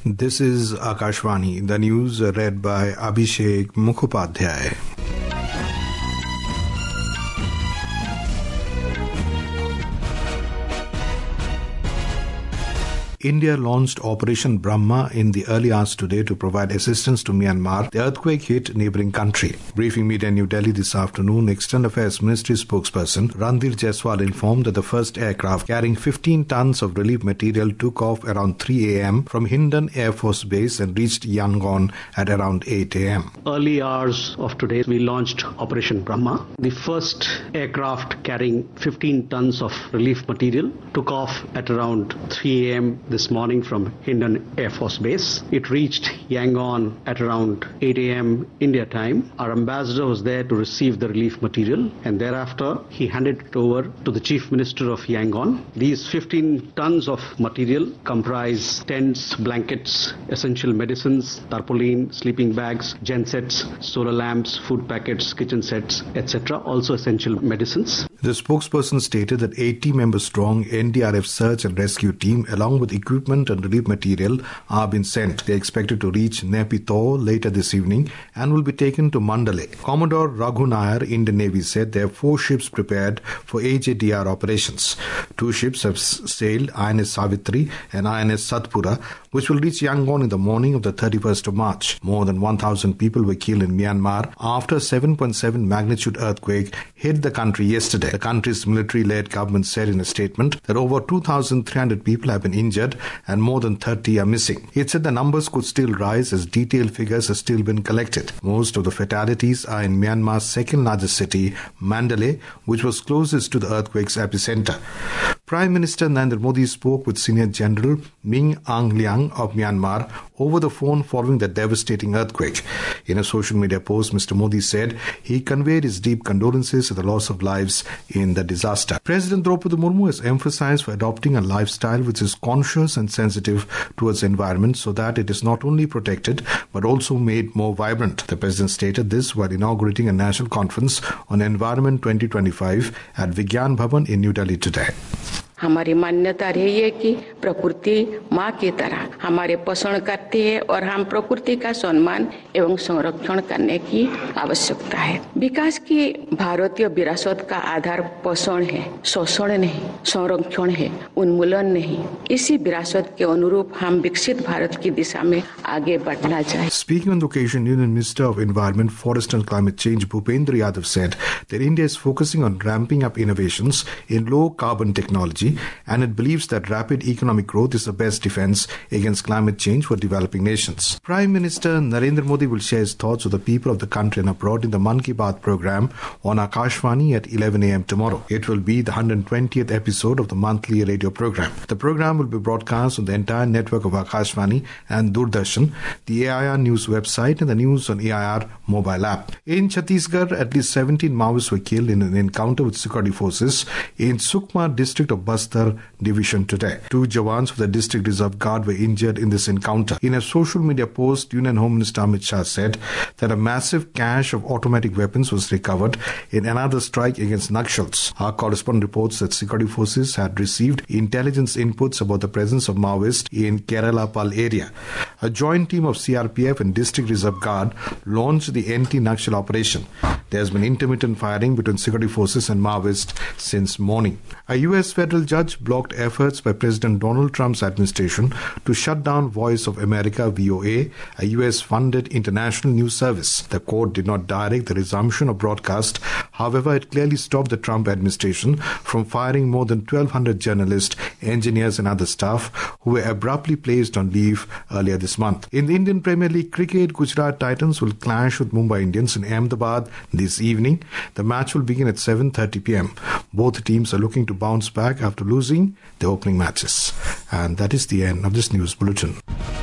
This is Akashvani, the news read by Abhishek Mukhopadhyay. India launched Operation Brahma in the early hours today to provide assistance to Myanmar. The earthquake hit neighbouring country. Briefing media in New Delhi this afternoon, External Affairs Ministry spokesperson Randhir Jaiswal informed that the first aircraft carrying 15 tons of relief material took off around 3 a.m. from Hindon Air Force Base and reached Yangon at around 8 a.m. Early hours of today, we launched Operation Brahma. The first aircraft carrying 15 tons of relief material took off at around 3 a.m. this morning from Hindon Air Force Base. It reached Yangon at around 8 a.m. India time. Our ambassador was there to receive the relief material, and thereafter he handed it over to the Chief Minister of Yangon. These 15 tons of material comprise tents, blankets, essential medicines, tarpaulin, sleeping bags, gensets, solar lamps, food packets, kitchen sets, etc. Also essential medicines. The spokesperson stated that 80-member strong NDRF search and rescue team along with equipment and relief material are being sent. They are expected to reach Naypyidaw later this evening and will be taken to Mandalay. Commodore Raghu Nair, Indian Navy, said there are 4 ships prepared for AJDR operations. 2 ships have sailed, INS Savitri and INS Satpura, which will reach Yangon in the morning of the 31st of March. More than 1,000 people were killed in Myanmar after a 7.7 magnitude earthquake hit the country yesterday. The country's military-led government said in a statement that over 2,300 people have been injured and more than 30 are missing. It said the numbers could still rise as detailed figures have still been collected. Most of the fatalities are in Myanmar's second largest city, Mandalay, which was closest to the earthquake's epicenter. Prime Minister Narendra Modi spoke with Senior General Min Aung Hlaing of Myanmar over the phone following the devastating earthquake. In a social media post, Mr. Modi said he conveyed his deep condolences to the loss of lives in the disaster. President Draupadi Murmu has emphasized for adopting a lifestyle which is conscious and sensitive towards the environment so that it is not only protected but also made more vibrant. The President stated this while inaugurating a national conference on Environment 2025 at Vigyan Bhavan in New Delhi today. हमारी मान्यता रही है कि प्रकृति माँ की तरह हमारे पोषण करती है और हम प्रकृति का सम्मान एवं संरक्षण करने की आवश्यकता है। विकास की भारतीय विरासत का आधार पोषण है, शोषण नहीं, संरक्षण है, उन्मूलन नहीं। इसी विरासत के अनुरूप हम विकसित भारत की दिशा में आगे बढ़ना चाहिए। Speaking on the occasion, Union Minister of Environment, Forest and Climate Change Bhupendra Yadav said that India is focusing on ramping up innovations in low carbon technology, and it believes that rapid economic growth is the best defense against climate change for developing nations. Prime Minister Narendra Modi will share his thoughts with the people of the country and abroad in the Mann Ki Baat program on Akashvani at 11 a.m. tomorrow. It will be the 120th episode of the monthly radio program. The program will be broadcast on the entire network of Akashvani and Doordarshan, the AIR News website and the News on AIR mobile app. In Chhattisgarh, at least 17 Maoists were killed in an encounter with security forces in Sukma district of Bastar division today. 2 jawans of the district reserve guard were injured in this encounter. In a social media post, Union Home Minister Amit Shah said that a massive cache of automatic weapons was recovered in another strike against Nakshals. Our correspondent reports that security forces had received intelligence inputs about the presence of Maoists in Kerala Pal area. A joint team of CRPF and District Reserve Guard launched the anti-Nakshal operation. There has been intermittent firing between security forces and Maoists since morning. A U.S. federal judge blocked efforts by President Donald Trump's administration to shut down Voice of America VOA, a U.S.-funded international news service. The court did not direct the resumption of broadcast. However, it clearly stopped the Trump administration from firing more than 1,200 journalists, engineers and other staff who were abruptly placed on leave earlier this month. In the Indian Premier League cricket, Gujarat Titans will clash with Mumbai Indians in Ahmedabad this evening. The match will begin at 7:30 p.m. Both teams are looking to bounce back after losing their opening matches. And that is the end of this news bulletin.